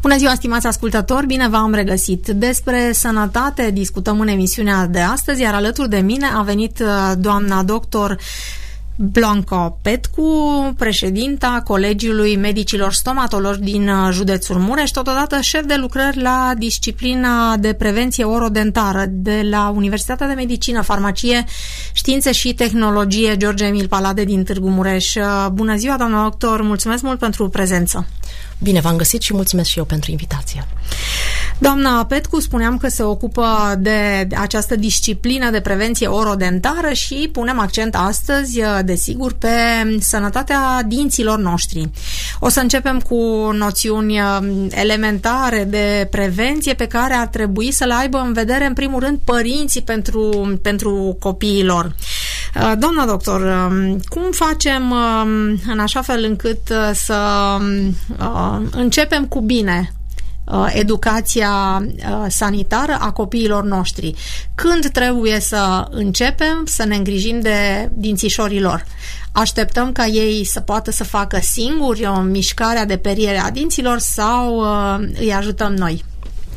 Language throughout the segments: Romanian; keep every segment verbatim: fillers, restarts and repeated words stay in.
Bună ziua, stimați ascultători, bine v-am regăsit. Despre sănătate discutăm în emisiunea de astăzi, iar alături de mine a venit doamna doctor Blanca Petcu, președinta Colegiului Medicilor Stomatologi din județul Mureș, totodată șef de lucrări la disciplina de prevenție orodentară de la Universitatea de Medicină, Farmacie, Științe și Tehnologie George Emil Palade din Târgu Mureș. Bună ziua, doamna doctor, mulțumesc mult pentru prezență. Bine v-am găsit și mulțumesc și eu pentru invitație. Doamna Petcu, spuneam că se ocupă de această disciplină de prevenție orodentară și punem accent astăzi, desigur, pe sănătatea dinților noștri. O să începem cu noțiuni elementare de prevenție pe care ar trebui să le aibă în vedere, în primul rând, părinții pentru, pentru copiilor. Doamna doctor, cum facem în așa fel încât să începem cu bine educația sanitară a copiilor noștri? Când trebuie să începem să ne îngrijim de dințișorii lor? Așteptăm ca ei să poată să facă singuri o mișcarea de periere a dinților sau îi ajutăm noi?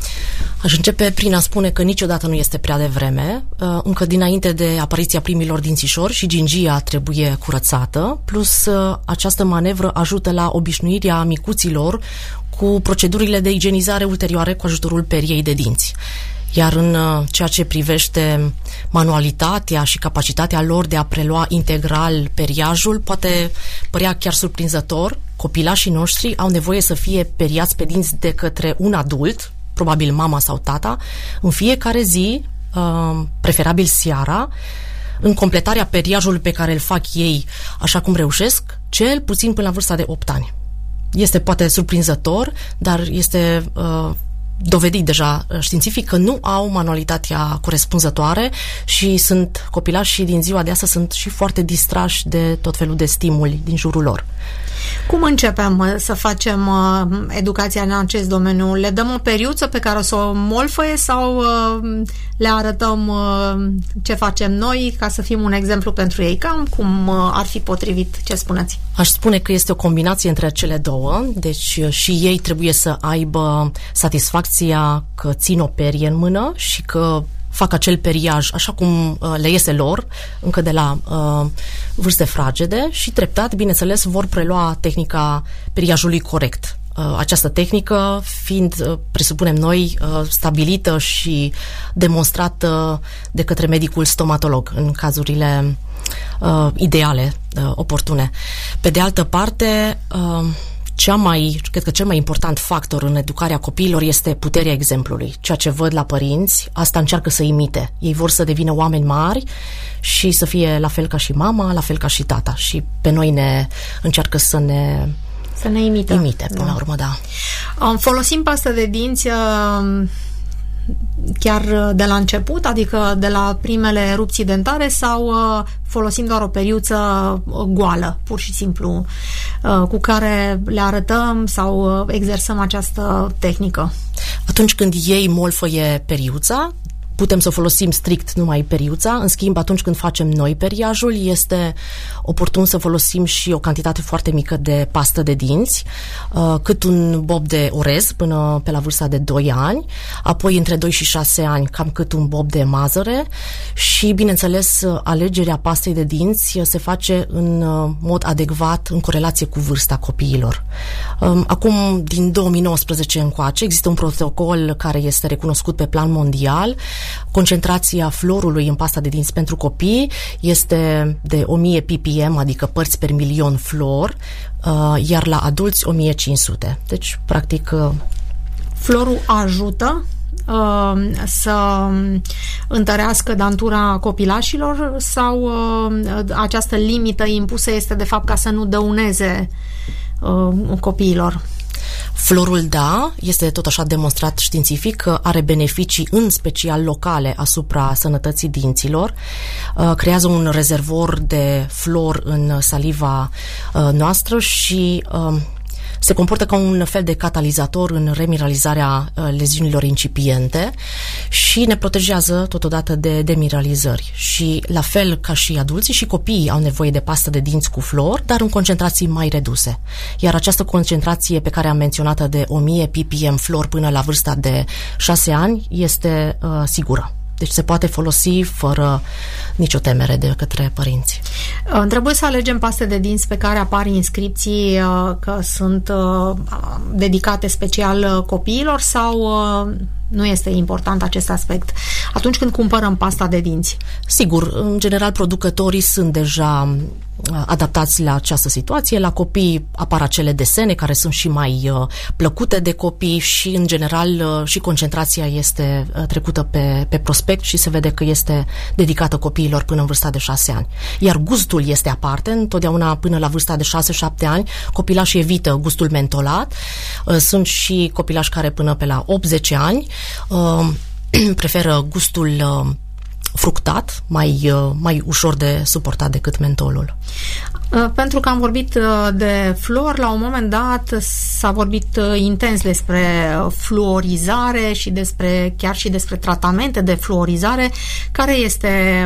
Aș începe prin a spune că niciodată nu este prea devreme. Încă dinainte de apariția primilor dințișori și gingia trebuie curățată, plus această manevră ajută la obișnuirea micuților cu procedurile de igienizare ulterioare cu ajutorul periei de dinți. Iar în ceea ce privește manualitatea și capacitatea lor de a prelua integral periajul, poate părea chiar surprinzător. Copilașii noștri au nevoie să fie periați pe dinți de către un adult, probabil mama sau tata, în fiecare zi, preferabil seara, în completarea periajului pe care îl fac ei așa cum reușesc, cel puțin până la vârsta de opt ani. Este poate surprinzător, dar este uh, dovedit deja științific că nu au manualitatea corespunzătoare și sunt copilași din ziua de astăzi sunt și foarte distrași de tot felul de stimuli din jurul lor. Cum începem să facem uh, educația în acest domeniu? Le dăm o periuță pe care o să o molfăie sau uh, le arătăm uh, ce facem noi ca să fim un exemplu pentru ei? Cam cum uh, ar fi potrivit? Ce spuneți? Aș spune că este o combinație între cele două, deci și ei trebuie să aibă satisfacția că țin o perie în mână și că fac acel periaj așa cum uh, le iese lor, încă de la uh, vârste fragede și treptat, bineînțeles, vor prelua tehnica periajului corect. Uh, această tehnică fiind, uh, presupunem noi, uh, stabilită și demonstrată de către medicul stomatolog în cazurile uh, ideale, uh, oportune. Pe de altă parte, uh, Cea mai, cred că cel mai important factor în educarea copiilor este puterea exemplului. Ceea ce văd la părinți, asta încearcă să imite. Ei vor să devină oameni mari și să fie la fel ca și mama, la fel ca și tata. Și pe noi ne încearcă să ne... Să ne imite. Imite, până da. la urmă, da. Folosim pastă de dinți chiar de la început, adică de la primele erupții dentare, sau folosim doar o periuță goală, pur și simplu, cu care le arătăm sau exersăm această tehnică? Atunci când ei molfăie periuța, putem să folosim strict numai periuța. În schimb, atunci când facem noi periajul, este oportun să folosim și o cantitate foarte mică de pastă de dinți, cât un bob de orez până pe la vârsta de doi ani, apoi între doi și șase ani cam cât un bob de mazăre și, bineînțeles, alegerea pastei de dinți se face în mod adecvat, în corelație cu vârsta copiilor. Acum, din două mii nouăsprezece încoace, există un protocol care este recunoscut pe plan mondial. Concentrația fluorului în pasta de dinți pentru copii este de o mie ppm, adică părți per milion fluor, iar la adulți o mie cinci sute. Deci, practic... Fluorul ajută uh, să întărească dantura copilașilor sau uh, această limită impusă este de fapt ca să nu dăuneze uh, copiilor? Fluorul, da, este tot așa demonstrat științific că are beneficii în special locale asupra sănătății dinților, creează un rezervor de fluor în saliva noastră și se comportă ca un fel de catalizator în remineralizarea leziunilor incipiente și ne protejează totodată de demineralizări. Și la fel ca și adulții, și copiii au nevoie de pastă de dinți cu fluor, dar în concentrații mai reduse. Iar această concentrație pe care am menționat-o de o mie ppm fluor până la vârsta de șase ani este uh, sigură. Deci se poate folosi fără nicio temere de către părinți. Trebuie să alegem paste de dinți pe care apar inscripții că sunt dedicate special copiilor sau nu este important acest aspect atunci când cumpărăm pasta de dinți? Sigur, în general producătorii sunt deja adaptați la această situație. La copii apar acele desene care sunt și mai uh, plăcute de copii și în general uh, și concentrația este uh, trecută pe, pe prospect și se vede că este dedicată copiilor până în vârsta de șase ani. Iar gustul este aparte, întotdeauna până la vârsta de șase șapte ani copilașii evită gustul mentolat. Uh, sunt și copilași care până pe la opt zece ani uh, preferă gustul uh, fructat, mai, mai ușor de suportat decât mentolul. Pentru că am vorbit de fluor, la un moment dat s-a vorbit intens despre fluorizare și despre chiar și despre tratamente de fluorizare. Care este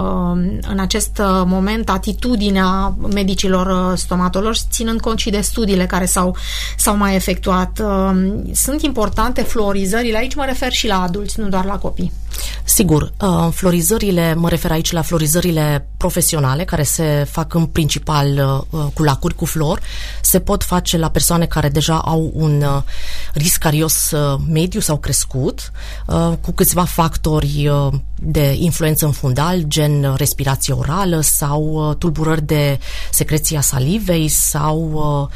în acest moment atitudinea medicilor stomatologi, ținând cont și de studiile care s-au, s-au mai efectuat? Sunt importante fluorizările? Aici mă refer și la adulți, nu doar la copii. Sigur, florizările, mă refer aici la florizările profesionale, care se fac în principal cu lacuri cu fluor, se pot face la persoane care deja au un risc carios mediu sau crescut, cu câțiva factori de influență în fundal, gen respirație orală sau tulburări de secreție a salivei sau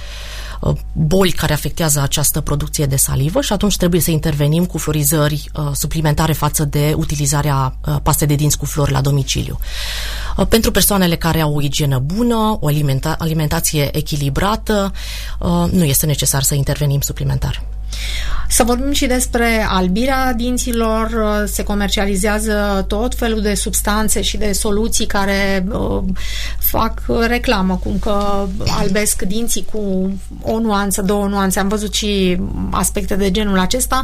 boli care afectează această producție de salivă și atunci trebuie să intervenim cu fluorizări uh, suplimentare față de utilizarea uh, pastei de dinți cu fluor la domiciliu. Uh, pentru persoanele care au o igienă bună, o alimenta- alimentație echilibrată, uh, nu este necesar să intervenim suplimentar. Să vorbim și despre albirea dinților. Se comercializează tot felul de substanțe și de soluții care uh, fac reclamă, cum că albesc dinții cu o nuanță, două nuanțe. Am văzut și aspecte de genul acesta.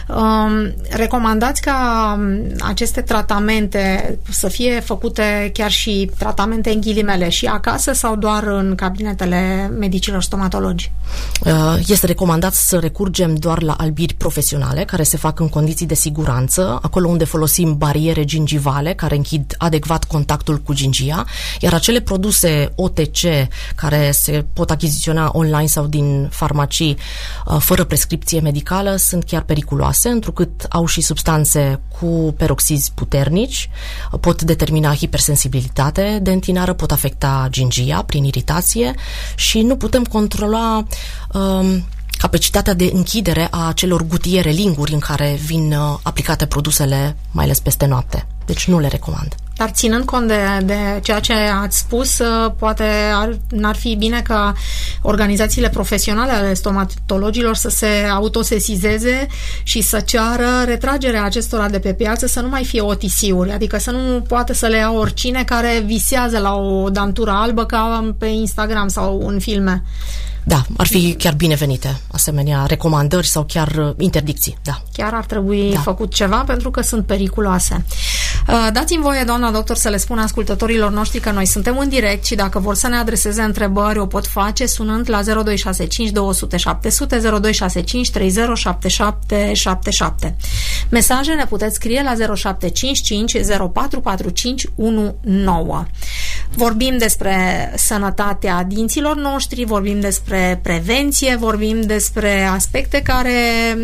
Uh, recomandați ca aceste tratamente să fie făcute chiar și tratamente în ghilimele și acasă sau doar în cabinetele medicilor stomatologi? Uh, este recomandat să recurgem doar la albiri profesionale, care se fac în condiții de siguranță, acolo unde folosim bariere gingivale care închid adecvat contactul cu gingia, iar acele produse O T C care se pot achiziționa online sau din farmacii fără prescripție medicală sunt chiar periculoase, întrucât au și substanțe cu peroxizi puternici, pot determina hipersensibilitate dentinară, pot afecta gingia prin iritație și nu putem controla um, capacitatea de închidere a celor gutiere, linguri în care vin uh, aplicate produsele, mai ales peste noapte. Deci nu le recomand. Dar ținând cont de, de ceea ce ați spus, poate ar, n-ar fi bine ca organizațiile profesionale ale stomatologilor să se autosesizeze și să ceară retragerea acestora de pe piață, să nu mai fie O T C-uri, adică să nu poată să le ia oricine care visează la o dantură albă ca pe Instagram sau în filme. Da, ar fi chiar binevenite asemenea recomandări sau chiar interdicții, da. Chiar ar trebui da. făcut ceva pentru că sunt periculoase. Dați-mi voie, doamna doctor, să le spun ascultătorilor noștri că noi suntem în direct și dacă vor să ne adreseze întrebări, o pot face sunând la zero doi șase cinci două zero zero șapte zero zero, zero doi șase cinci trei zero șapte șapte șapte șapte. Mesaje ne puteți scrie la zero șapte cinci cinci zero patru patru cinci unu nouă. Vorbim despre sănătatea dinților noștri, vorbim despre prevenție, vorbim despre aspecte care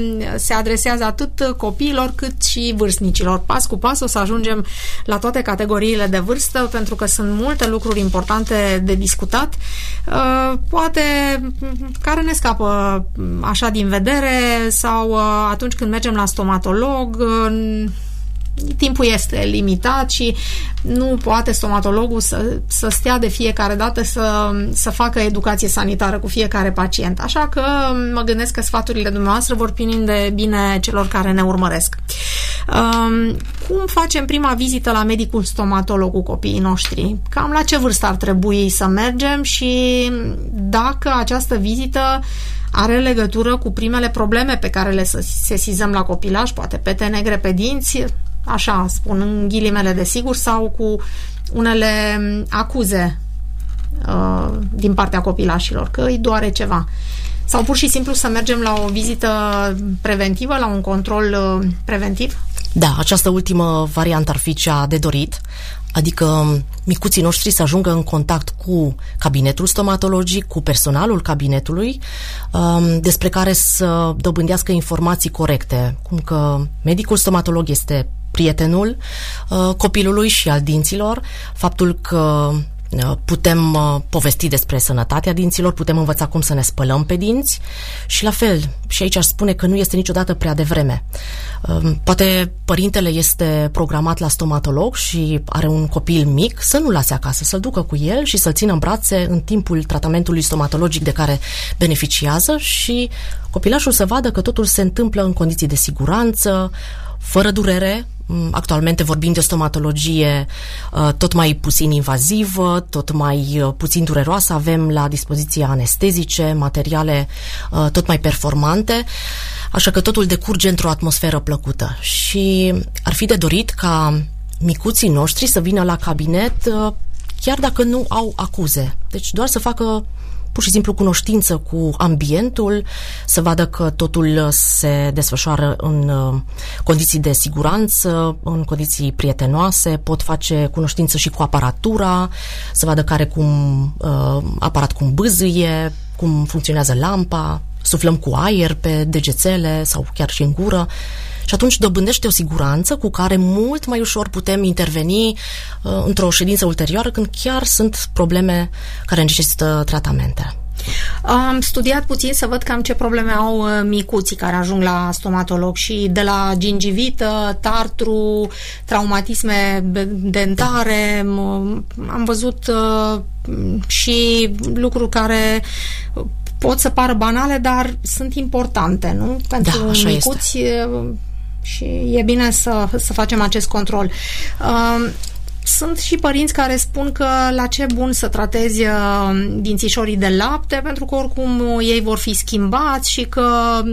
se adresează atât copiilor cât și vârstnicilor. Pas cu pas o să ajungem la toate categoriile de vârstă, pentru că sunt multe lucruri importante de discutat, poate care ne scapă așa din vedere sau atunci când mergem la stomatolog timpul este limitat și nu poate stomatologul să, să stea de fiecare dată să, să facă educație sanitară cu fiecare pacient. Așa că mă gândesc că sfaturile dumneavoastră vor prinde bine celor care ne urmăresc. Um, cum facem prima vizită la medicul stomatolog cu copiii noștri? Cam la ce vârstă ar trebui să mergem și dacă această vizită are legătură cu primele probleme pe care le sesizăm la copilaj, poate pete negre pe dinți, așa spun în ghilimele de sigur, sau cu unele acuze uh, din partea copilașilor, că îi doare ceva. Sau pur și simplu să mergem la o vizită preventivă, la un control uh, preventiv? Da, această ultimă variantă ar fi cea de dorit, adică micuții noștri să ajungă în contact cu cabinetul stomatologic, cu personalul cabinetului, despre care să dobândească informații corecte, cum că medicul stomatolog este prietenul copilului și al dinților, faptul că putem povesti despre sănătatea dinților, putem învăța cum să ne spălăm pe dinți și la fel, și aici aș spune că nu este niciodată prea devreme. Poate părintele este programat la stomatolog și are un copil mic, să nu lase acasă, să-l ducă cu el și să-l țină în brațe în timpul tratamentului stomatologic de care beneficiază și copilașul să vadă că totul se întâmplă în condiții de siguranță, fără durere. Actualmente vorbim de stomatologie tot mai puțin invazivă, tot mai puțin dureroasă, avem la dispoziție anestezice, materiale tot mai performante, așa că totul decurge într-o atmosferă plăcută și ar fi de dorit ca micuții noștri să vină la cabinet chiar dacă nu au acuze, deci doar să facă pur și simplu cunoștință cu ambientul, să vadă că totul se desfășoară în condiții de siguranță, în condiții prietenoase, pot face cunoștință și cu aparatura, să vadă care cum aparat cum bâzâie, cum funcționează lampa, suflăm cu aer pe degețele sau chiar și în gură. Și atunci dobândește o siguranță cu care mult mai ușor putem interveni uh, într-o ședință ulterioară când chiar sunt probleme care necesită tratamente. Am studiat puțin să văd cam ce probleme au micuții care ajung la stomatolog și de la gingivită, tartru, traumatisme dentare, da. Am văzut uh, și lucruri care pot să pară banale, dar sunt importante, nu? Pentru da, micuți este. Și e bine să, să facem acest control. Uh, sunt și părinți care spun că la ce bun să tratezi dințișorii de lapte, pentru că oricum ei vor fi schimbați și că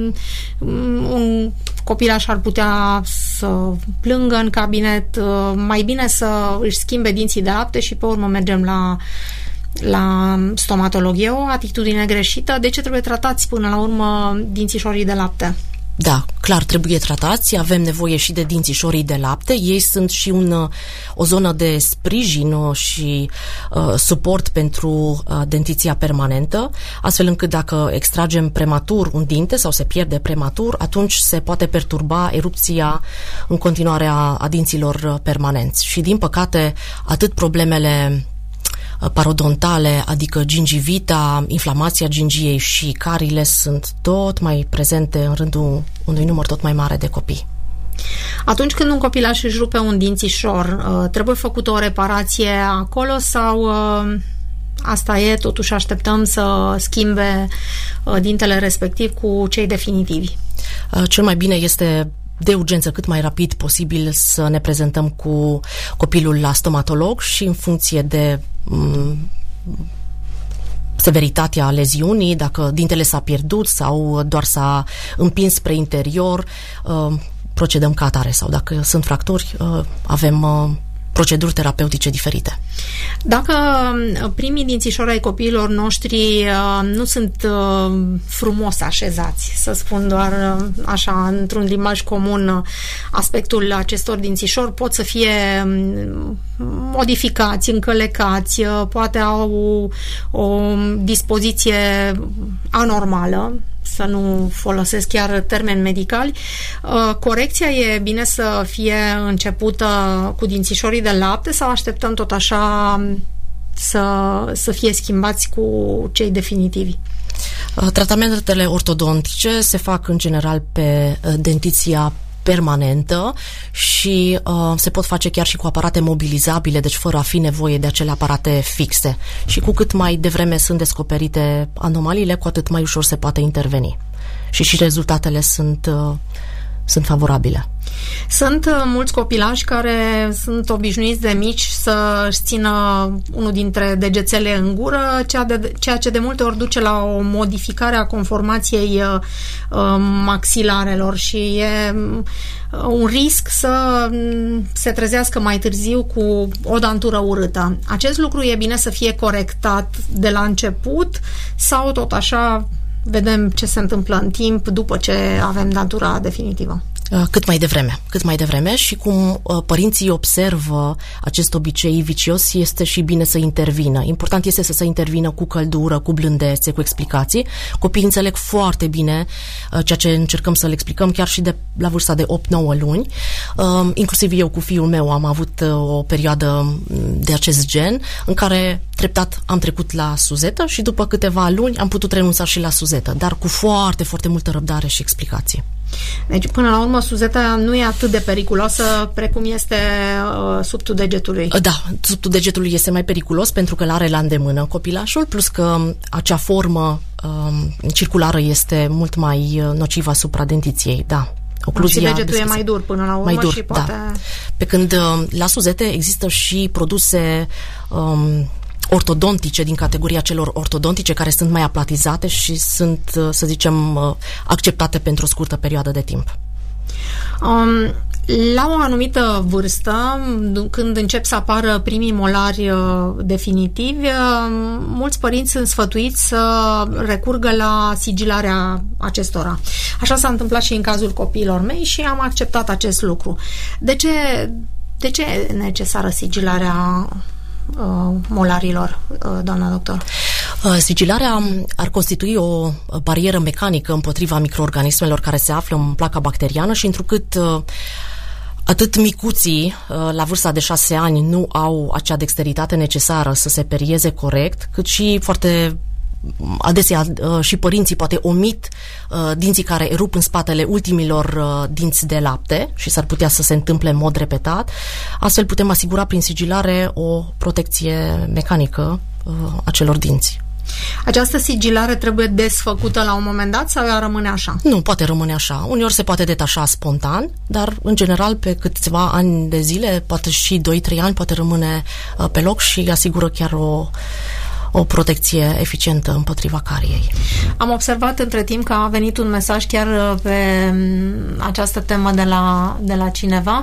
un copilaș ar putea să plângă în cabinet. Mai bine să își schimbe dinții de lapte și pe urmă mergem la la stomatolog. E o atitudine greșită. De ce trebuie tratați până la urmă dințișorii de lapte? Da, clar, trebuie tratați, avem nevoie și de dințișorii de lapte, ei sunt și un, o zonă de sprijin și uh, suport pentru uh, dentiția permanentă, astfel încât dacă extragem prematur un dinte sau se pierde prematur, atunci se poate perturba erupția în continuare a, a dinților permanenți. Și din păcate, atât problemele parodontale, adică gingivita, inflamația gingiei și carile sunt tot mai prezente în rândul unui număr tot mai mare de copii. Atunci când un copilaș își rupe un dințișor, trebuie făcută o reparație acolo sau asta e, totuși așteptăm să schimbe dintele respectiv cu cei definitivi? Cel mai bine este de urgență cât mai rapid posibil să ne prezentăm cu copilul la stomatolog și în funcție de m- severitatea leziunii, dacă dintele s-a pierdut sau doar s-a împins spre interior, uh, procedăm ca atare, sau dacă sunt fracturi, uh, avem uh, proceduri terapeutice diferite. Dacă primii dințișori ai copiilor noștri uh, nu sunt uh, frumos așezați, să spun doar uh, așa, într-un limbaj comun, uh, aspectul acestor dințișori pot să fie um, modificați, încălecați, uh, poate au o, o dispoziție anormală, să nu folosesc chiar termeni medicali. Corecția e bine să fie începută cu dințișorii de lapte sau așteptăm tot așa să, să fie schimbați cu cei definitivi? Tratamentele ortodontice se fac în general pe dentiția permanentă și uh, se pot face chiar și cu aparate mobilizabile, deci fără a fi nevoie de acele aparate fixe. Și cu cât mai devreme sunt descoperite anomaliile, cu atât mai ușor se poate interveni. Și și rezultatele sunt, uh, sunt favorabile. Sunt mulți copilași care sunt obișnuiți de mici să-și țină unul dintre degețele în gură, ceea, de, ceea ce de multe ori duce la o modificare a conformației uh, maxilarelor și e un risc să se trezească mai târziu cu o dantură urâtă. Acest lucru e bine să fie corectat de la început sau tot așa vedem ce se întâmplă în timp după ce avem dantura definitivă? Cât mai devreme, cât mai devreme și cum uh, părinții observă acest obicei vicios, este și bine să intervină. Important este să se intervină cu căldură, cu blândețe, cu explicații. Copiii înțeleg foarte bine uh, ceea ce încercăm să le explicăm chiar și de la vârsta de opt nouă luni. Uh, inclusiv eu cu fiul meu am avut uh, o perioadă de acest gen în care treptat am trecut la suzetă și după câteva luni am putut renunța și la suzetă, dar cu foarte, foarte multă răbdare și explicații. Deci, până la urmă, suzeta nu e atât de periculoasă precum este uh, subtul degetului. Da, subtul degetului este mai periculos pentru că l-are la îndemână copilașul, plus că acea formă uh, circulară este mult mai nocivă asupra dentiției, da. Ocluzia, și degetul deschisă. E mai dur până la urmă mai dur, și poate... Da. Pe când uh, la suzete există și produse... Um, ortodontice, din categoria celor ortodontice, care sunt mai aplatizate și sunt, să zicem, acceptate pentru o scurtă perioadă de timp. Um, la o anumită vârstă, când încep să apară primii molari definitivi, mulți părinți sunt sfătuiți să recurgă la sigilarea acestora. Așa s-a întâmplat și în cazul copiilor mei și am acceptat acest lucru. De ce, de ce e necesară sigilarea molarilor, doamna doctor? Sigilarea ar constitui o barieră mecanică împotriva microorganismelor care se află în placa bacteriană și întrucât atât micuții la vârsta de șase ani nu au acea dexteritate necesară să se perieze corect, cât și foarte adesea și părinții poate omit dinții care erup în spatele ultimilor dinți de lapte și s-ar putea să se întâmple în mod repetat. Astfel putem asigura prin sigilare o protecție mecanică a celor dinți. Această sigilare trebuie desfăcută la un moment dat sau ea rămâne așa? Nu, poate rămâne așa. Uneori se poate detașa spontan, dar în general pe câțiva ani de zile, poate și doi trei ani, poate rămâne pe loc și asigură chiar o o protecție eficientă împotriva cariei. Am observat între timp că a venit un mesaj chiar pe această temă de la, de la cineva.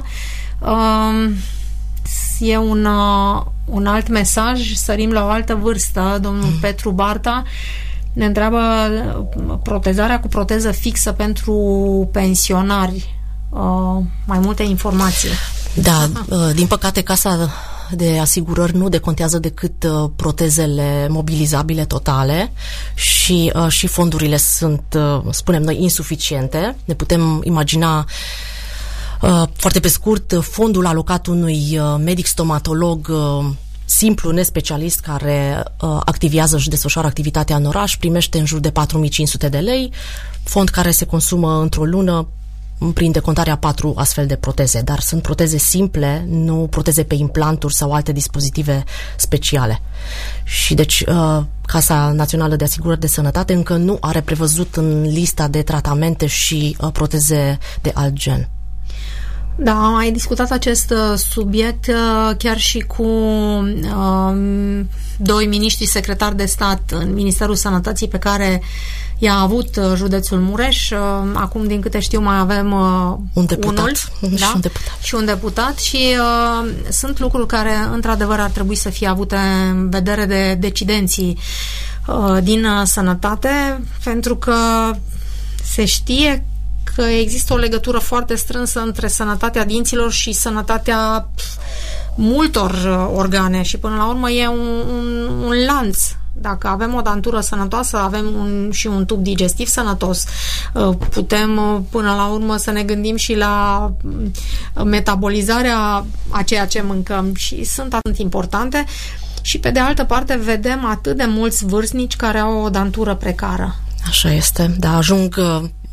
E un, un alt mesaj, sărim la o altă vârstă, domnul mm. Petru Barta ne întreabă protezarea cu proteză fixă pentru pensionari. Mai multe informații. Da, din păcate Casa de Asigurări nu decontează decât uh, protezele mobilizabile totale și, uh, și fondurile sunt, uh, spunem noi, insuficiente. Ne putem imagina uh, foarte pe scurt fondul alocat unui uh, medic stomatolog uh, simplu, nespecialist, care uh, activează și desfășoară activitatea în oraș, primește în jur de patru mii cinci sute de lei, fond care se consumă într-o lună prin decontarea patru astfel de proteze, dar sunt proteze simple, nu proteze pe implanturi sau alte dispozitive speciale. Și deci Casa Națională de Asigurări de Sănătate încă nu are prevăzut în lista de tratamente și proteze de alt gen. Da, am mai discutat acest subiect chiar și cu um, doi miniștri secretari de stat în Ministerul Sănătății pe care i-a avut județul Mureș. Acum, din câte știu, mai avem uh, un deputat, unul, și da? un deputat. Și un deputat și uh, sunt lucruri care, într-adevăr, ar trebui să fie avute în vedere de decidenții uh, din uh, sănătate, pentru că se știe că există o legătură foarte strânsă între sănătatea dinților și sănătatea multor organe și până la urmă e un, un, un lanț. Dacă avem o dantură sănătoasă, avem un, și un tub digestiv sănătos. Putem până la urmă să ne gândim și la metabolizarea a ceea ce mâncăm și sunt atât importante. Și pe de altă parte vedem atât de mulți vârstnici care au o dantură precară. Așa este, dar ajung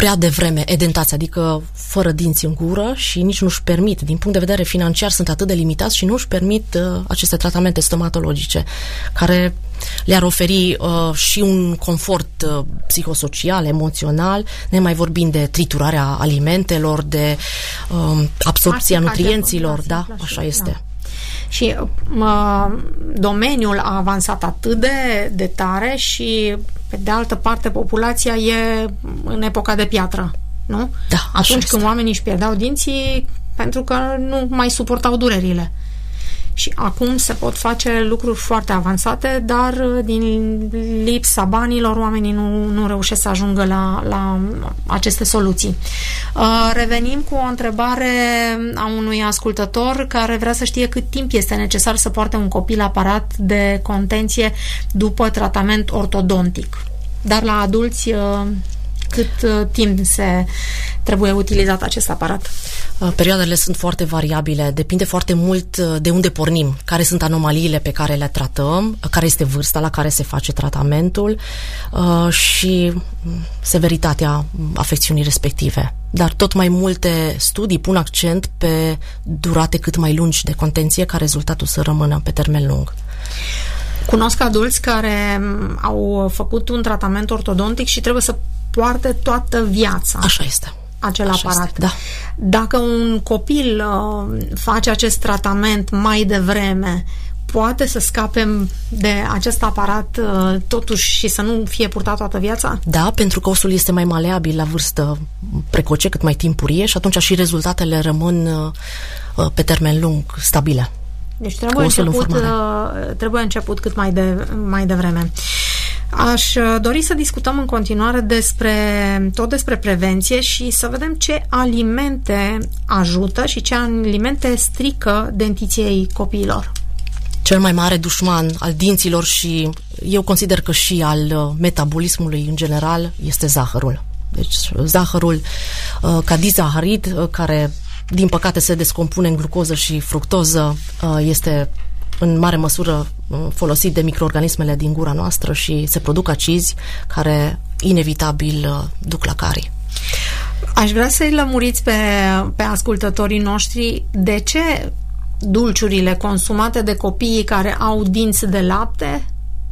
prea devreme edentați, adică fără dinți în gură și nici nu-și permit, din punct de vedere financiar sunt atât de limitați și nu-și permit uh, aceste tratamente stomatologice care le-ar oferi uh, și un confort uh, psihosocial, emoțional, nemai vorbind de triturarea alimentelor, de uh, absorbția nutrienților, da, așa este. Da. Și uh, domeniul a avansat atât de, de tare și, pe de altă parte, populația e în epoca de piatră, nu? Da, atunci când oamenii își pierdeau dinții pentru că nu mai suportau durerile. Și acum se pot face lucruri foarte avansate, dar din lipsa banilor oamenii nu, nu reușesc să ajungă la, la aceste soluții. Uh, revenim cu o întrebare a unui ascultător care vrea să știe cât timp este necesar să poarte un copil aparat de contenție după tratament ortodontic. Dar la adulți uh, cât uh, timp se trebuie utilizat acest aparat? Perioadele sunt foarte variabile, depinde foarte mult de unde pornim, care sunt anomaliile pe care le tratăm, care este vârsta la care se face tratamentul uh, și severitatea afecțiunii respective. Dar tot mai multe studii pun accent pe durate cât mai lungi de contenție ca rezultatul să rămână pe termen lung. Cunosc adulți care au făcut un tratament ortodontic și trebuie să poarte toată viața. Așa este. Acel Așa aparat. Este, da. Dacă un copil uh, face acest tratament mai devreme, poate să scape de acest aparat uh, totuși și să nu fie purtat toată viața? Da, pentru că osul este mai maleabil la vârstă precoce, cât mai timpurie și atunci și rezultatele rămân uh, pe termen lung stabile. Deci trebuie început, uh, trebuie început cât mai, de, mai devreme. Aș dori să discutăm în continuare despre, tot despre prevenție și să vedem ce alimente ajută și ce alimente strică dentiției copiilor. Cel mai mare dușman al dinților și eu consider că și al metabolismului în general este zahărul. Deci zahărul ca dizaharid, care din păcate se descompune în glucoză și fructoză, este în mare măsură folosit de microorganismele din gura noastră și se produc acizi care inevitabil duc la carii. Aș vrea să-i lămuriți pe, pe ascultătorii noștri de ce dulciurile consumate de copiii care au dinți de lapte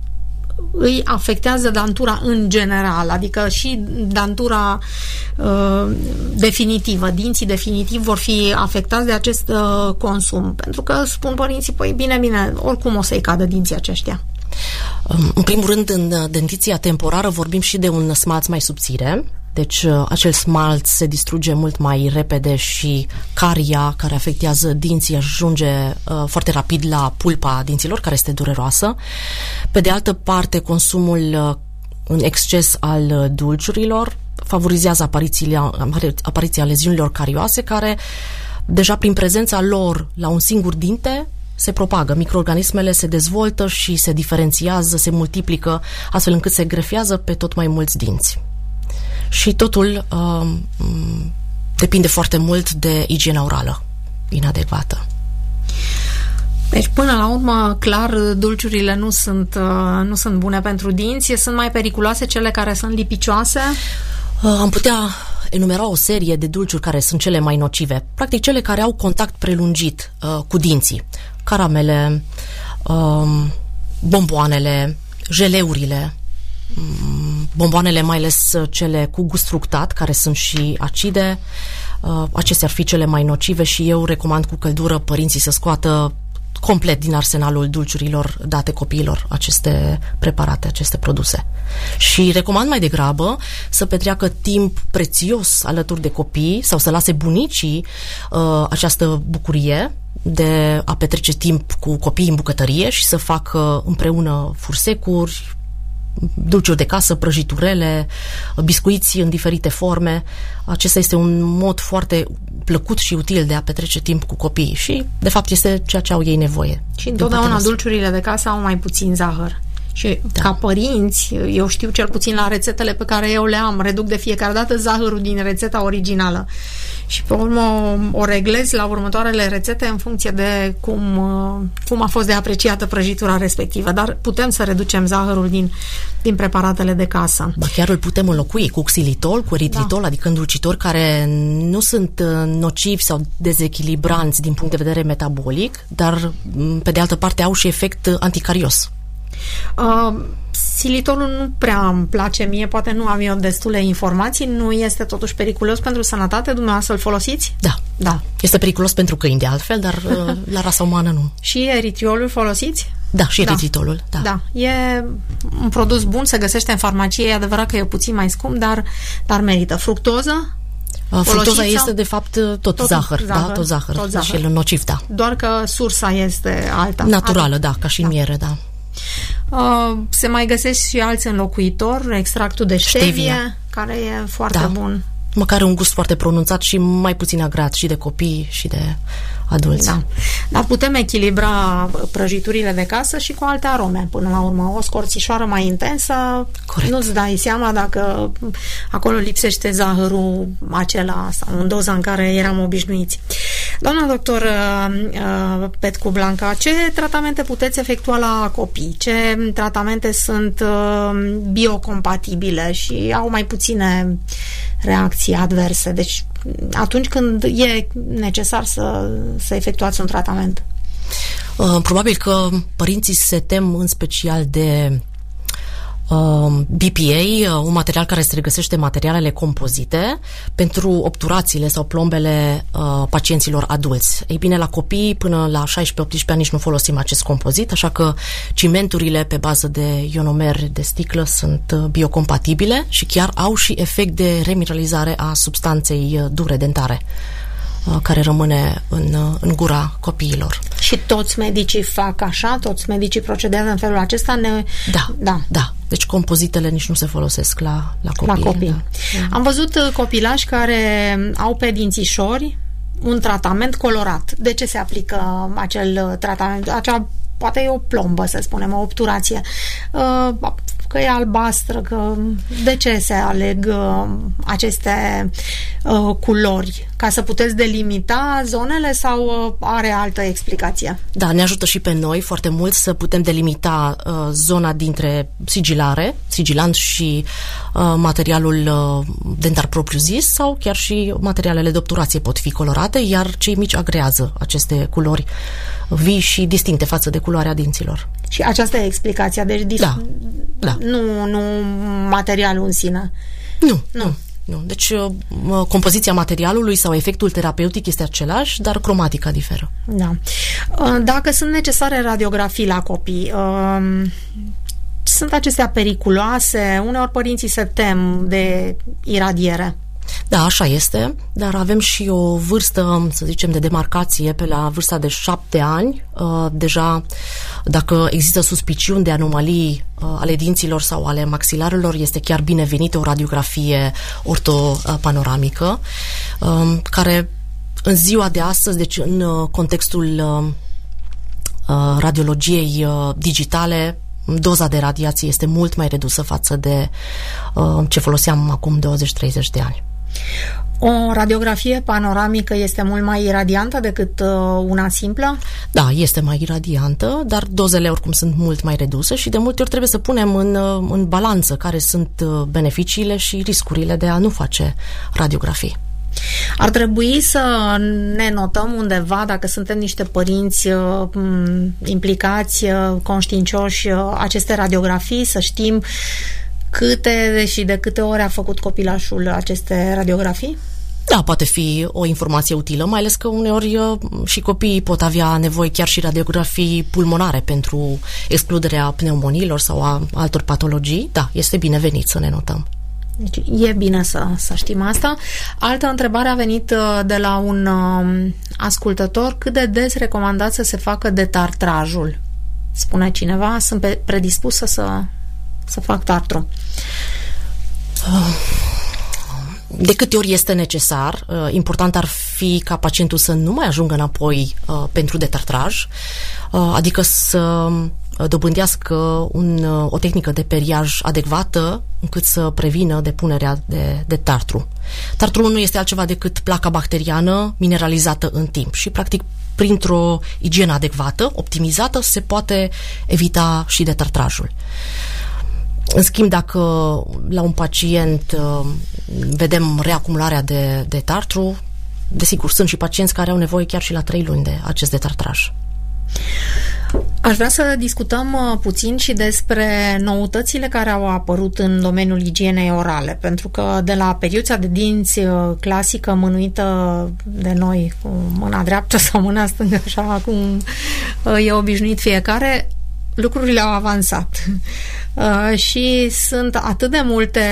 îi afectează dantura în general, adică și dantura uh, definitivă, dinții definitiv vor fi afectați de acest uh, consum, pentru că spun părinții, păi bine, bine, oricum o să-i cadă dinții aceștia. În primul rând, în dentiția temporară vorbim și de un smalț mai subțire, deci acel smalț se distruge mult mai repede și caria care afectează dinții ajunge uh, foarte rapid la pulpa dinților, care este dureroasă. Pe de altă parte, consumul uh, în exces al dulciurilor favorizează apariția, apariția leziunilor carioase, care deja prin prezența lor la un singur dinte se propagă, microorganismele se dezvoltă și se diferențiază, se multiplică, astfel încât se grefează pe tot mai mulți dinți. Și totul uh, depinde foarte mult de igiena orală inadecvată. Deci, până la urmă, clar, dulciurile nu sunt, uh, nu sunt bune pentru dinți, sunt mai periculoase cele care sunt lipicioase? Uh, am putea enumera o serie de dulciuri care sunt cele mai nocive, practic cele care au contact prelungit uh, cu dinții. Caramele, uh, bomboanele, jeleurile, bomboanele, mai ales cele cu gust fructat, care sunt și acide. Acestea ar fi cele mai nocive și eu recomand cu căldură părinții să scoată complet din arsenalul dulciurilor date copiilor aceste preparate, aceste produse. Și recomand mai degrabă să petreacă timp prețios alături de copii sau să lase bunicii uh, această bucurie de a petrece timp cu copiii în bucătărie și să facă împreună fursecuri, dulciuri de casă, prăjiturele, biscuiți în diferite forme. Acesta este un mod foarte plăcut și util de a petrece timp cu copiii și, de fapt, este ceea ce au ei nevoie. Și întotdeauna dulciurile de casă au mai puțin zahăr. Și da. Ca părinți, eu știu cel puțin la rețetele pe care eu le am, reduc de fiecare dată zahărul din rețeta originală. Și pe urmă o, o reglezi la următoarele rețete în funcție de cum, cum a fost de apreciată prăjitura respectivă. Dar putem să reducem zahărul din, din preparatele de casă. Ba chiar îl putem înlocui cu xilitol, cu eritritol, da. Adică îndulcitori care nu sunt nocivi sau dezechilibranți din punct de vedere metabolic, dar pe de altă parte au și efect anticarios. Uh, Xilitolul nu prea îmi place mie, poate nu am eu destule informații, nu este totuși periculos pentru sănătate? Dumneavoastră îl folosiți? Da, da. Este periculos pentru câini de altfel, dar la rasa umană nu. Și eritriolul folosiți? Da, și eritritolul, da. da. Da, e un produs bun, se găsește în farmacie, e adevărat că e puțin mai scump, dar, dar merită. Fructoză? Fructoza este de fapt tot, tot zahăr, zahăr, da, tot zahăr, tot zahăr. Și el nociv, da. Doar că sursa este alta. Naturală, da, ca și în da. miere, da. Uh, se mai găsesc și alți înlocuitori, extractul de stevie, stevia. care e foarte da. bun. Măcar un gust foarte pronunțat și mai puțin agrat și de copii și de adulți. Da. Dar putem echilibra prăjiturile de casă și cu alte arome. Până la urmă, o scorțișoară mai intensă, corect. Nu-ți dai seama dacă acolo lipsește zahărul acela sau în doza în care eram obișnuiți. Doamna doctor uh, Petcu Blanca, ce tratamente puteți efectua la copii? Ce tratamente sunt uh, biocompatibile și au mai puține reacții adverse? Deci, atunci când e necesar să, să efectuați un tratament? Uh, probabil că părinții se tem în special de B P A, un material care se regăsește în materialele compozite pentru obturațiile sau plombele uh, pacienților adulți. Ei bine, la copii până la șaisprezece optsprezece ani nici nu folosim acest compozit, așa că cimenturile pe bază de ionomer de sticlă sunt biocompatibile și chiar au și efect de remineralizare a substanței dure dentare care rămâne în, în gura copiilor. Și toți medicii fac așa? Toți medicii procedează în felul acesta? Ne... Da, da, da. Deci compozitele nici nu se folosesc la, la copii. La copii. Da. Am văzut copilași care au pe dințișori un tratament colorat. De ce se aplică acel tratament? Acea, poate e o plombă, să spunem, o obturație. Uh, că e albastră, că de ce se aleg uh, aceste uh, culori? Ca să puteți delimita zonele sau uh, are altă explicație? Da, ne ajută și pe noi foarte mult să putem delimita uh, zona dintre sigilare, sigilant și uh, materialul uh, dentar propriu-zis sau chiar și materialele de obturație pot fi colorate, iar cei mici agrează aceste culori vii și distincte față de culoarea dinților. Și aceasta e explicația, deci dif- da, da. Nu, nu materialul în sine. Nu, nu. nu. Deci compoziția materialului sau efectul terapeutic este același, dar cromatica diferă. Da. Dacă sunt necesare radiografii la copii, sunt acestea periculoase? Uneori părinții se tem de iradiere. Da, așa este, dar avem și o vârstă, să zicem, de demarcație pe la vârsta de șapte ani. Deja, dacă există suspiciuni de anomalii ale dinților sau ale maxilarelor, este chiar binevenită o radiografie ortopanoramică, care în ziua de astăzi, deci în contextul radiologiei digitale, doza de radiație este mult mai redusă față de ce foloseam acum douăzeci treizeci de ani. O radiografie panoramică este mult mai iradiantă decât uh, una simplă? Da, este mai iradiantă, dar dozele oricum sunt mult mai reduse și de multe ori trebuie să punem în, în balanță care sunt beneficiile și riscurile de a nu face radiografii. Ar trebui să ne notăm undeva, dacă suntem niște părinți uh, implicați, uh, conștiincioși, uh, aceste radiografii, să știm câte și de câte ori a făcut copilașul aceste radiografii? Da, poate fi o informație utilă, mai ales că uneori și copiii pot avea nevoie chiar și radiografii pulmonare pentru excluderea pneumoniilor sau a altor patologii. Da, este binevenit să ne notăm. Deci e bine să, să știm asta. Altă întrebare a venit de la un um, ascultător. Cât de des recomandați să se facă detartrajul? Spune cineva, sunt pe, predispusă să, să fac tartru. De câte ori este necesar, important ar fi ca pacientul să nu mai ajungă înapoi pentru detartraj, adică să dobândească un, o tehnică de periaj adecvată încât să prevină depunerea de, de tartru. Tartrul nu este altceva decât placa bacteriană mineralizată în timp și, practic, printr-o igienă adecvată, optimizată, se poate evita și detartrajul. În schimb, dacă la un pacient vedem reacumularea de, de tartru, desigur, sunt și pacienți care au nevoie chiar și la trei luni de acest detartraj. Aș vrea să discutăm puțin și despre noutățile care au apărut în domeniul igienei orale, pentru că de la periuța de dinți clasică mânuită de noi cu mâna dreaptă sau mâna stângă, așa cum e obișnuit fiecare, lucrurile au avansat uh, și sunt atât de multe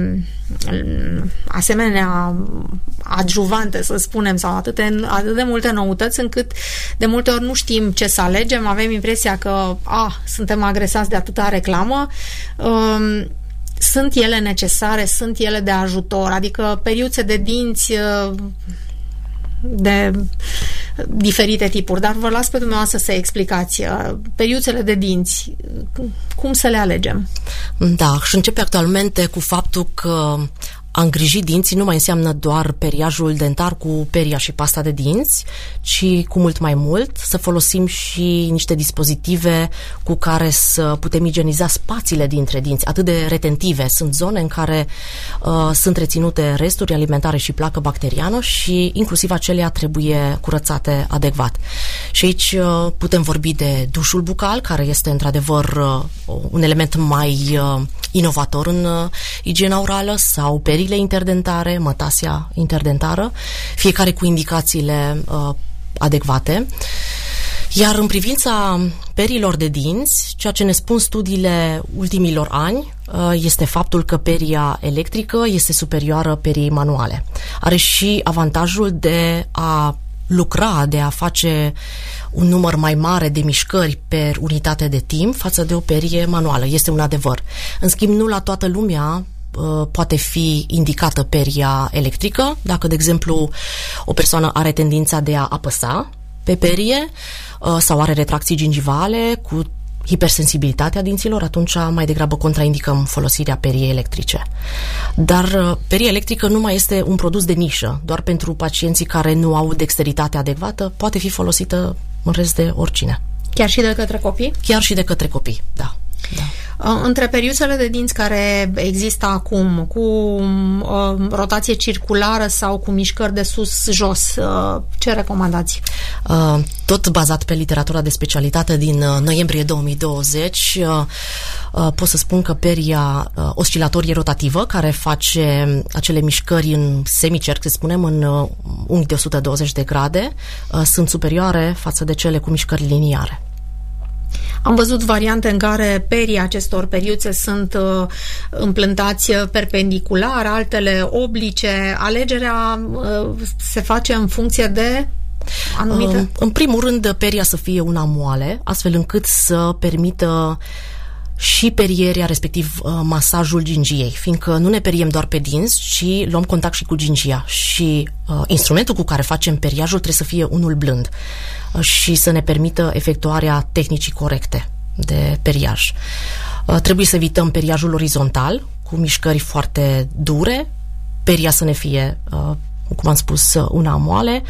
asemenea adjuvante, să spunem, sau atât de, atât de multe noutăți încât de multe ori nu știm ce să alegem, avem impresia că ah, suntem agresați de atâta reclamă. uh, Sunt ele necesare, sunt ele de ajutor, adică periuțe de dinți uh, de diferite tipuri, dar vă las pe dumneavoastră să explicați periuțele de dinți, cum să le alegem? Da, și începe actualmente cu faptul că a îngriji dinții nu mai înseamnă doar periajul dentar cu peria și pasta de dinți, ci cu mult mai mult să folosim și niște dispozitive cu care să putem igieniza spațiile dintre dinți, atât de retentive. Sunt zone în care uh, sunt reținute resturi alimentare și placă bacteriană și inclusiv acelea trebuie curățate adecvat. Și aici uh, putem vorbi de dușul bucal, care este într-adevăr uh, un element mai uh, inovator în uh, igiena orală, sau perii interdentare, mătasia interdentară, fiecare cu indicațiile uh, adecvate. Iar în privința perilor de dinți, ceea ce ne spun studiile ultimilor ani uh, este faptul că peria electrică este superioară periei manuale. Are și avantajul de a lucra, de a face un număr mai mare de mișcări per unitate de timp față de o perie manuală. Este un adevăr. În schimb, nu la toată lumea poate fi indicată peria electrică. Dacă, de exemplu, o persoană are tendința de a apăsa pe perie sau are retracții gingivale cu hipersensibilitatea dinților, atunci mai degrabă contraindicăm folosirea periei electrice. Dar peria electrică nu mai este un produs de nișă. Doar pentru pacienții care nu au dexteritate adecvată poate fi folosită în rest de oricine. Chiar și de către copii? Chiar și de către copii, da. Da. Între periuțele de dinți care există acum, cu uh, rotație circulară sau cu mișcări de sus-jos, uh, ce recomandați? Uh, tot bazat pe literatura de specialitate din uh, noiembrie două mii douăzeci, uh, uh, pot să spun că peria uh, oscilatorie rotativă, care face acele mișcări în semicerc, să spunem, în uh, unghi de o sută douăzeci de grade, uh, sunt superioare față de cele cu mișcări liniare. Am văzut variante în care perii acestor periuțe sunt uh, împlântați perpendicular, altele oblice. Alegerea uh, se face în funcție de anumite... Uh, în primul rând, peria să fie una moale, astfel încât să permită și perierea, respectiv uh, masajul gingiei, fiindcă nu ne periem doar pe dinți, ci luăm contact și cu gingia și uh, instrumentul cu care facem periajul trebuie să fie unul blând uh, și să ne permită efectuarea tehnicii corecte de periaj. Uh, trebuie să evităm periajul orizontal, cu mișcări foarte dure, peria să ne fie, uh, cum am spus, uh, una moale,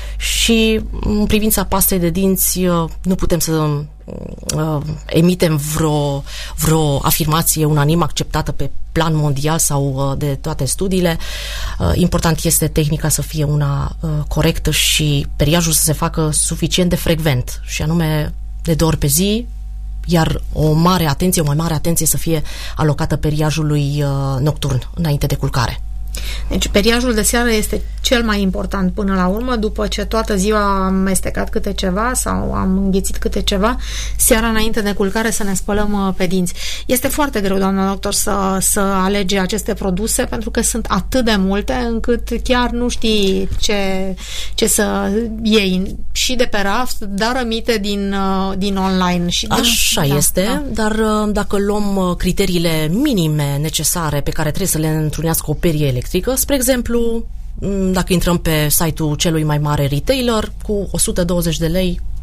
și în privința pastei de dinți uh, nu putem să uh, emitem vreo, vreo afirmație unanim acceptată pe plan mondial sau uh, de toate studiile. Uh, important este tehnica să fie una uh, corectă și periajul să se facă suficient de frecvent, și anume de două ori pe zi, iar o mare atenție, o mai mare atenție să fie alocată periajului uh, nocturn, înainte de culcare. Deci periajul de seară este cel mai important până la urmă, după ce toată ziua am mestecat câte ceva sau am înghețit câte ceva, seara înainte de culcare să ne spălăm pe dinți. Este foarte greu, doamna doctor, să, să alege aceste produse, pentru că sunt atât de multe încât chiar nu știi ce, ce să iei și de pe raft, dar amite din, din online. Și Așa da, este, da. Dar dacă luăm criteriile minime necesare pe care trebuie să le întrunească o perie electrică, spre exemplu, dacă intrăm pe site-ul celui mai mare retailer, cu o sută douăzeci de lei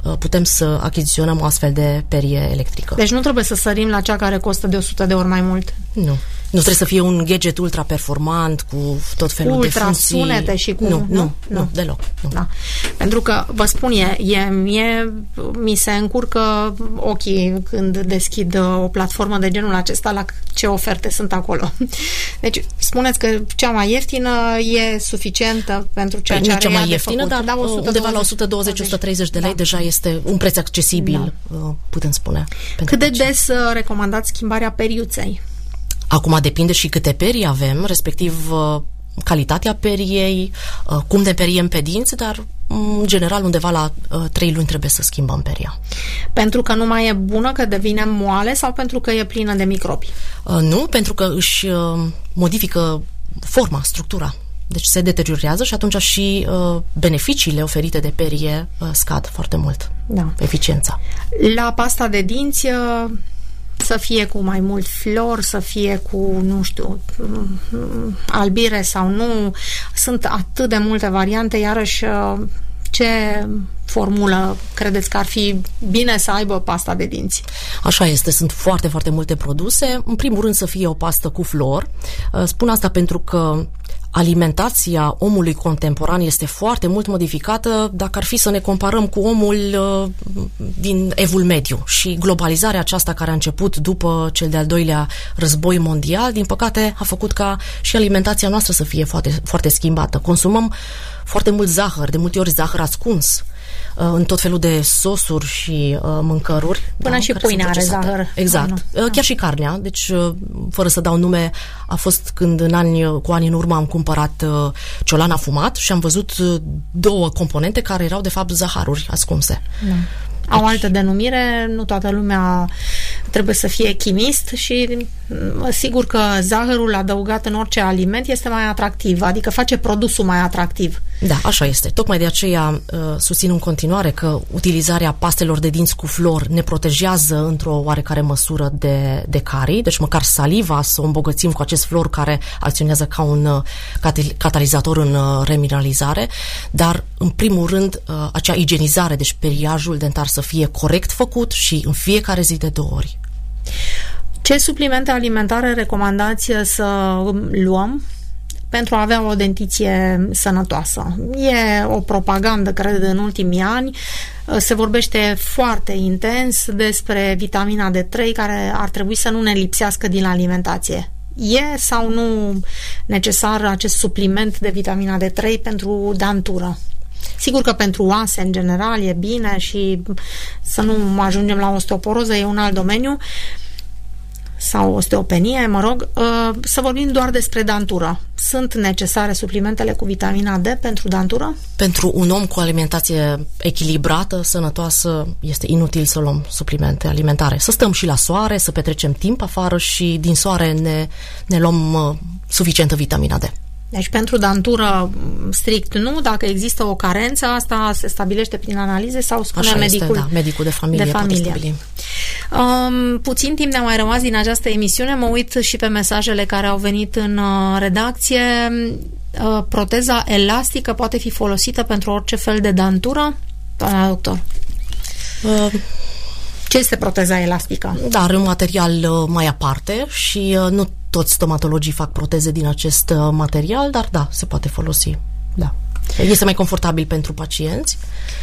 putem să achiziționăm o astfel de perie electrică. Deci nu trebuie să sărim la cea care costă de o sută de ori mai mult. Nu. Nu trebuie să fie un gadget ultra performant cu tot felul ultra de funcții. Sunete și cu... Nu, nu, nu, nu. nu deloc. Nu. Da. Pentru că, vă spun, e, e, mie, mi se încurcă ochii când deschid o platformă de genul acesta la ce oferte sunt acolo. Deci, spuneți că cea mai ieftină e suficientă pentru ceea păi ce are cea mai ea ieftină, de făcut. dar Da, undeva la o sută douăzeci - o sută treizeci de lei da. Deja este un preț accesibil, da. Putem spune. Cât de des recomandați schimbarea periuței? Acum depinde și câte perii avem, respectiv calitatea periei, cum ne periem pe dinți, dar în general undeva la trei luni trebuie să schimbăm peria. Pentru că nu mai e bună, că devine moale sau pentru că e plină de microbi? Nu, pentru că își modifică forma, structura. Deci se deteriorează și atunci și uh, beneficiile oferite de perie uh, scad foarte mult. Da. Eficiența. La pasta de dinți uh, să fie cu mai mult flor, să fie cu, nu știu, albire sau nu. Sunt atât de multe variante, iarăși uh, ce formulă credeți că ar fi bine să aibă pasta de dinți? Așa este, sunt foarte, foarte multe produse. În primul rând să fie o pastă cu flor. Uh, spun asta pentru că alimentația omului contemporan este foarte mult modificată dacă ar fi să ne comparăm cu omul uh, din Evul Mediu și globalizarea aceasta care a început după cel de-al doilea război mondial, din păcate a făcut ca și alimentația noastră să fie foarte, foarte schimbată. Consumăm foarte mult zahăr, de multe ori zahăr ascuns în tot felul de sosuri și uh, mâncăruri. Până da, și pâinea are zahăr. Exact. Nu, nu. Chiar și carnea. Deci, uh, fără să dau nume, a fost când în ani, cu ani în urmă am cumpărat uh, ciolan afumat și am văzut uh, două componente care erau de fapt zaharuri ascunse. Da. Deci, au altă denumire, nu toată lumea trebuie să fie chimist și sigur că zahărul adăugat în orice aliment este mai atractiv, adică face produsul mai atractiv. Da, așa este. Tocmai de aceea susțin în continuare că utilizarea pastelor de dinți cu flor ne protejează într-o oarecare măsură de, de carii, deci măcar saliva să o îmbogățim cu acest flor care acționează ca un catalizator în remineralizare, dar în primul rând acea igienizare, deci periajul dentar să fie corect făcut și în fiecare zi de două ori. Ce suplimente alimentare recomandați să luăm pentru a avea o dentiție sănătoasă? E o propagandă, cred, în ultimii ani. Se vorbește foarte intens despre vitamina D trei, care ar trebui să nu ne lipsească din alimentație. E sau nu necesar acest supliment de vitamina D trei pentru dantură? Sigur că pentru oase, în general, e bine și să nu ajungem la osteoporoză, e un alt domeniu, sau osteopenie, mă rog, să vorbim doar despre dantură. Sunt necesare suplimentele cu vitamina D pentru dantură? Pentru un om cu o alimentație echilibrată, sănătoasă, este inutil să luăm suplimente alimentare. Să stăm și la soare, să petrecem timp afară și din soare ne, ne luăm uh, suficientă vitamina D. Deci pentru dantură strict nu, dacă există o carență, asta se stabilește prin analize sau spune Așa medicul, este, da, medicul de familie, de familie. Poate stabili. Um, puțin timp ne-a mai rămas din această emisiune, mă uit și pe mesajele care au venit în uh, redacție. Uh, proteza elastică poate fi folosită pentru orice fel de dantură? Doamna doctor. Uh, Ce este proteza elastică? Da, are un material uh, mai aparte și uh, nu toți stomatologii fac proteze din acest uh, material, dar da, se poate folosi. Da. Este mai confortabil pentru pacienți.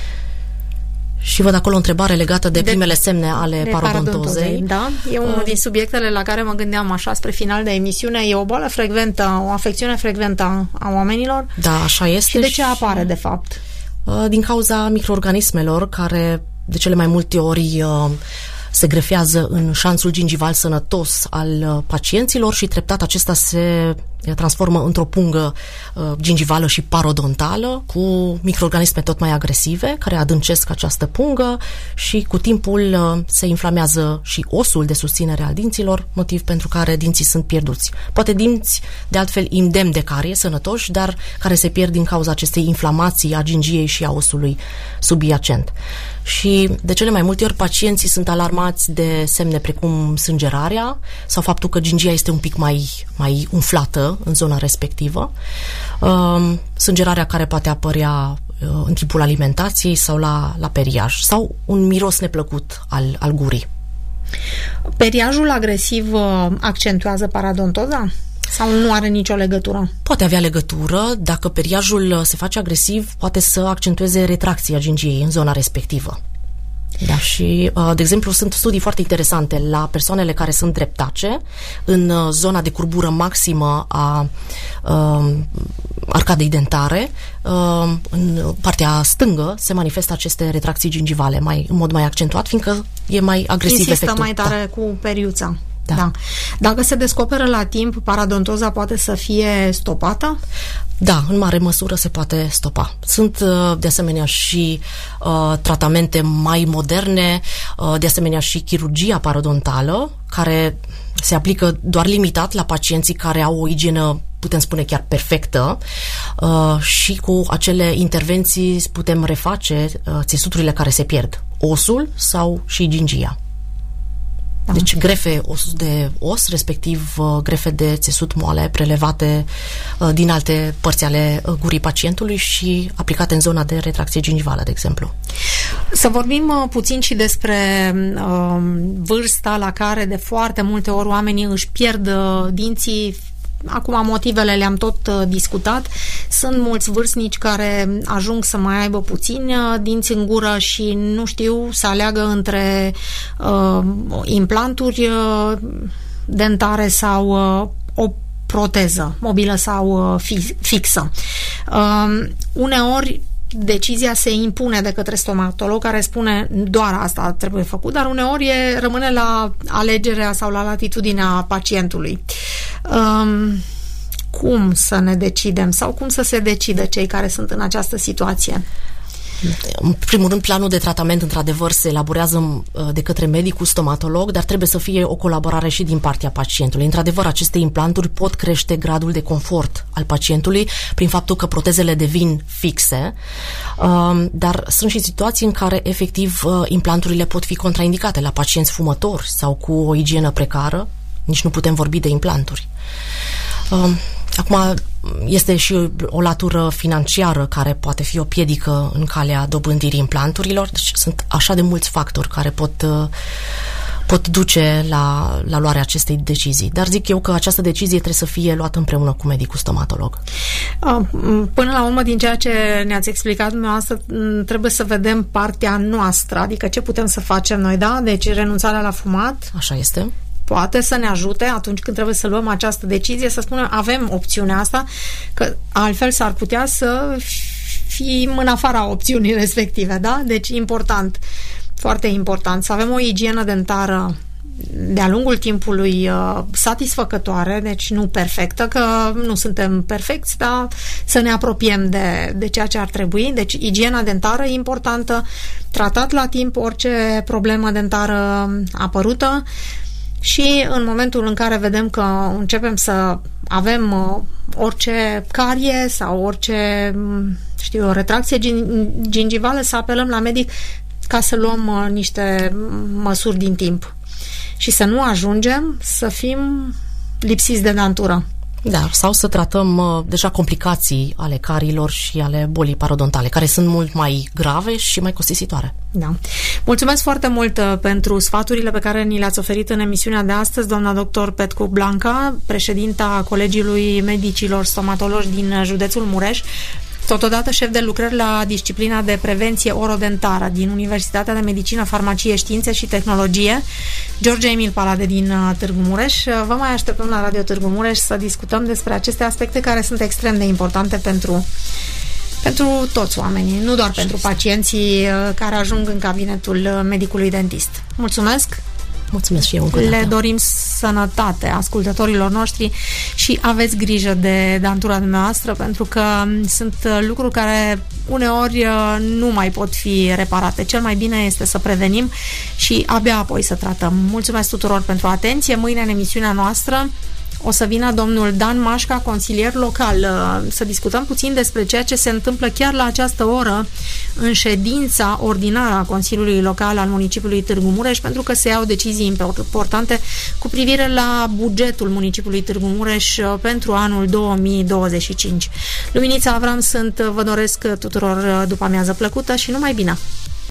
Și văd acolo o întrebare legată de, de primele semne ale de parodontozei. Da, e unul uh, din subiectele la care mă gândeam așa spre final de emisiune. E o boală frecventă, o afecțiune frecventă a oamenilor. Da, așa este. Și de ce apare, de fapt? Uh, din cauza microorganismelor care de cele mai multe ori uh, se grefează în șanțul gingival sănătos al pacienților și treptat acesta se transformă într-o pungă uh, gingivală și parodontală cu microorganisme tot mai agresive care adâncesc această pungă și cu timpul uh, se inflamează și osul de susținere al dinților, motiv pentru care dinții sunt pierduți. Poate dinți de altfel indemni de carie, sănătoși, dar care se pierd din cauza acestei inflamații a gingiei și a osului subiacent. Și de cele mai multe ori pacienții sunt alarmați de semne precum sângerarea sau faptul că gingia este un pic mai, mai umflată în zona respectivă. Uh, sângerarea care poate apărea în timpul alimentației sau la, la periaj, sau un miros neplăcut al, al gurii. Periajul agresiv accentuează parodontoza? Sau nu are nicio legătură? Poate avea legătură. Dacă periajul se face agresiv, poate să accentueze retracția gingiei în zona respectivă. Da, și, de exemplu, sunt studii foarte interesante la persoanele care sunt dreptace, în zona de curbură maximă a uh, arcadei dentare, uh, în partea stângă se manifestă aceste retracții gingivale mai, în mod mai accentuat, fiindcă e mai agresiv Insistă efectul. mai tare da. cu periuța. Da. Da. Dacă se descoperă la timp, parodontoza poate să fie stopată? Da, în mare măsură se poate stopa. Sunt de asemenea și uh, tratamente mai moderne, uh, de asemenea și chirurgia parodontală, care se aplică doar limitat la pacienții care au o igienă, putem spune chiar perfectă, uh, și cu acele intervenții putem reface uh, țesuturile care se pierd, osul sau și gingia. Deci grefe os de os, respectiv uh, grefe de țesut moale prelevate uh, din alte părți ale uh, gurii pacientului și aplicate în zona de retracție gingivală, de exemplu. Să vorbim uh, puțin și despre uh, vârsta la care de foarte multe ori oamenii își pierd uh, dinții. Acum motivele le-am tot uh, discutat. Sunt mulți vârstnici care ajung să mai aibă puțini uh, dinți în gură și nu știu să aleagă între uh, implanturi uh, dentare sau uh, o proteză mobilă sau uh, fi, fixă. Uh, uneori decizia se impune de către stomatolog care spune doar asta trebuie făcut, dar uneori e, rămâne la alegerea sau la latitudinea pacientului. Um, cum să ne decidem sau cum să se decidă cei care sunt în această situație? În primul rând, planul de tratament, într-adevăr, se elaborează de către medicul stomatolog, dar trebuie să fie o colaborare și din partea pacientului. Într-adevăr, aceste implanturi pot crește gradul de confort al pacientului prin faptul că protezele devin fixe, dar sunt și situații în care, efectiv, implanturile pot fi contraindicate la pacienți fumători sau cu o igienă precară. Nici nu putem vorbi de implanturi. Acum, este și o latură financiară care poate fi o piedică în calea dobândirii implanturilor. Deci sunt așa de mulți factori care pot, pot duce la, la luarea acestei decizii. Dar zic eu că această decizie trebuie să fie luată împreună cu medicul stomatolog. Până la urmă, din ceea ce ne-ați explicat dumneavoastră, trebuie să vedem partea noastră, adică ce putem să facem noi, da? Deci renunțarea la fumat. Așa este. Poate să ne ajute atunci când trebuie să luăm această decizie, să spunem, avem opțiunea asta, că altfel s-ar putea să fim în afara opțiunii respective, da? Deci important, foarte important, să avem o igienă dentară de-a lungul timpului uh, satisfăcătoare, deci nu perfectă, că nu suntem perfecți, dar să ne apropiem de, de ceea ce ar trebui. Deci igiena dentară e importantă, tratat la timp orice problemă dentară apărută. Și în momentul în care vedem că începem să avem uh, orice carie sau orice, știu eu, retracție gingivală, să apelăm la medic ca să luăm uh, niște măsuri din timp. Și să nu ajungem să fim lipsiți de dantură. Da, sau să tratăm uh, deja complicații ale cariilor și ale bolii parodontale, care sunt mult mai grave și mai costisitoare. Da. Mulțumesc foarte mult uh, pentru sfaturile pe care ni le-ați oferit în emisiunea de astăzi, doamna doctor Petcu Blanca, președinta Colegiului Medicilor Stomatologi din județul Mureș, totodată șef de lucrări la disciplina de prevenție orodentară din Universitatea de Medicină, Farmacie, Științe și Tehnologie, George Emil Palade din Târgu Mureș. Vă mai așteptăm la Radio Târgu Mureș să discutăm despre aceste aspecte care sunt extrem de importante pentru, pentru toți oamenii, nu doar pentru pacienții care ajung în cabinetul medicului dentist. Mulțumesc! Mulțumesc și eu. Le dorim sănătate ascultătorilor noștri și aveți grijă de dantura dumneavoastră, pentru că sunt lucruri care uneori nu mai pot fi reparate. Cel mai bine este să prevenim și abia apoi să tratăm. Mulțumesc tuturor pentru atenție. Mâine în emisiunea noastră O să vină domnul Dan Mașca, consilier local, să discutăm puțin despre ceea ce se întâmplă chiar la această oră în ședința ordinară a Consiliului Local al municipiului Târgu Mureș, pentru că se iau decizii importante cu privire la bugetul municipiului Târgu Mureș pentru anul două mii douăzeci și cinci. Luminița Avram sunt, vă doresc tuturor după amiază plăcută și numai bine!